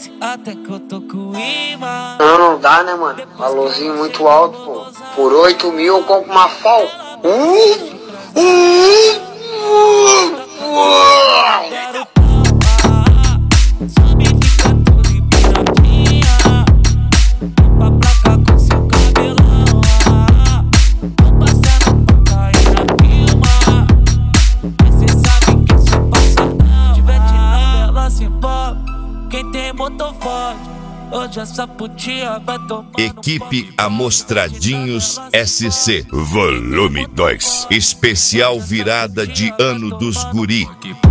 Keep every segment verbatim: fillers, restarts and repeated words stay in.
desce até que eu tô com imã. Não, não dá, né, mano? Valorzinho muito alto, pô. Por oito mil eu compro uma Fal. Uh, uh, uh, uh. Só me fica tudo empiradinha. Limpa a placa com seu cabelão. Vou passar no cocaína na filma. Mas cê sabe que eu sou passadão. Tiver de novela se envolve. Quem tem motor forte. Hoje essa putinha vai tomar. Equipe Amostradinhos S C Volume dois. Especial virada de ano dos guri.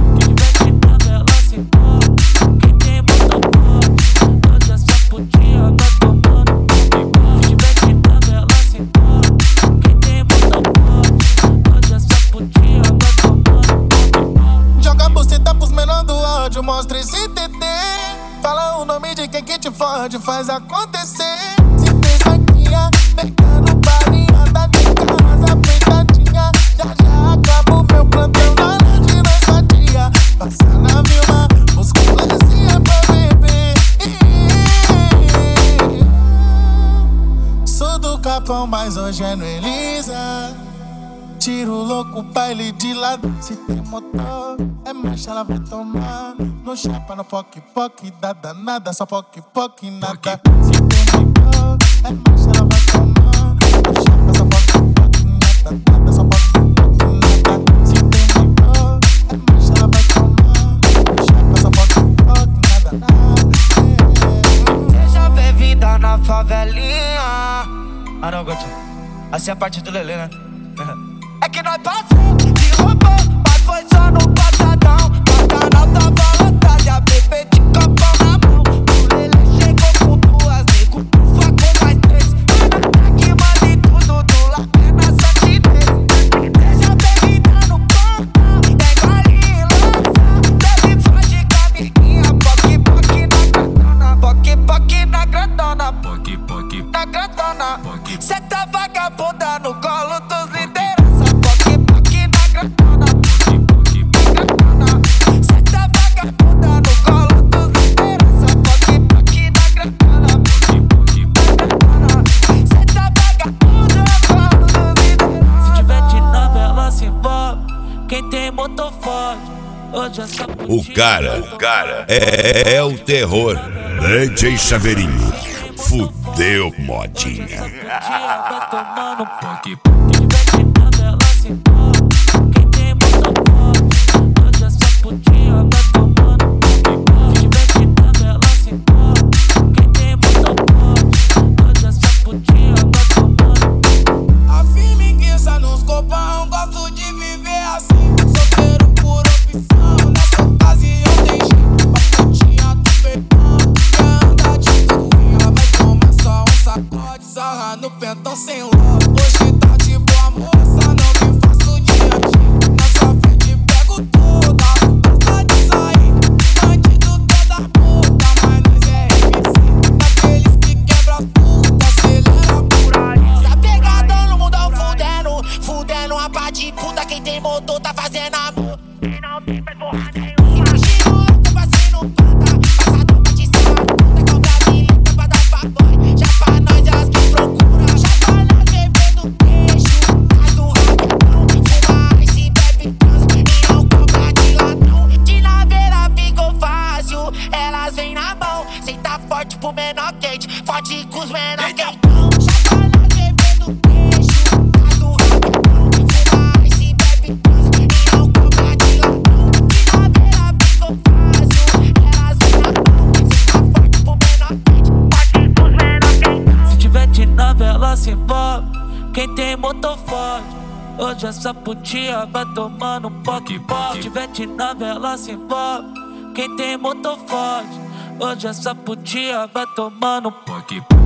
Joga a buceta pros menor do áudio, mostra esse T T. Fala o nome de quem que te fode, faz acontecer. Se fez vaquinha, pegando balinhada de casa apertadinha. Já já acaba o meu plantão na noite nessa dia. Passa na Vilma, musculazinha pra beber. Sou do Capão, mas hoje é no Elisa. Tiro louco, baile de lado. Se tem motor, é marcha, ela vai tomar. No chapa, no poc-poc, dá danada. Só poc-poc, nada. Se tem motor, é marcha, ela vai tomar. No chapa, só poc-poc, nada, nada. Só poc-poc, nada. Se tem motor, é marcha, ela vai tomar. No chapa, só poc-poc, nada, nada. Deixa ver vida na favelinha. Ah não, Gotinho, assim é a parte do Lelê, né? É que nós passou, de roubou, mas foi só no passadão. No canal tava lotado e a bebê de copão na mão. O Lelê chegou com duas, nego, ufa com mais três. Nada que manda em tudo, do lado é na santinês. Deixa a bebida no portão, pega ali e lança. Bebe foge com a amiguinha, poc-poc na grandona. Poc-poc na grandona, poc-poc na grandona. Cê tá vagabunda no colo dos líderes. O cara, o cara é, é o terror. D J Chaveirinho, fudeu modinha. A firmiguiça nos copão, gosto de viver assim. Solteiro por opção, nessa ocasião tem jeito. A putinha do perdão, quer andar de turrinha. Vai tomar só um sacode, sarra no pentão sem ló. Hoje tá de boa moça, não me faço de antigo. Na sua frente pego toda, gosta de sair. Bandido toda puta, mas nós é M C. Daqueles que quebra as putas, acelera por aí. Tá pegadão no mundão fudendo, fudendo a pá de puta. Quem tem motor tá fazendo amor. Quem não tem faz porra nenhuma. Imagina o louco passando pata, passador pra te ser uma puta. Compra bilheta pra dar pra boy. Já pra nós é as que procura. Já pra nós bebendo peixe. Mas do rabetão, fuma ice, bebe transa e não compra de ladrão. De naveira ficou fácil, elas vêm na mão. Cê tá forte pro menor quente, forte com os menor quentão. Já pra nós bebendo peixe. Mas do rabetão, fuma ice, bebe transa e não compra de ladrão. De naveira ficou fácil, elas vêm na mão. Cê tá forte pro menor quente, forte com os menor quentão. Se tiver de novela se envolve. Quem tem motor forte. Hoje essa putinha vai tomando um poc-poc. Se tiver de novela se envolve. Quem tem motor forte. Hoje essa putinha vai tomando um poc-poc.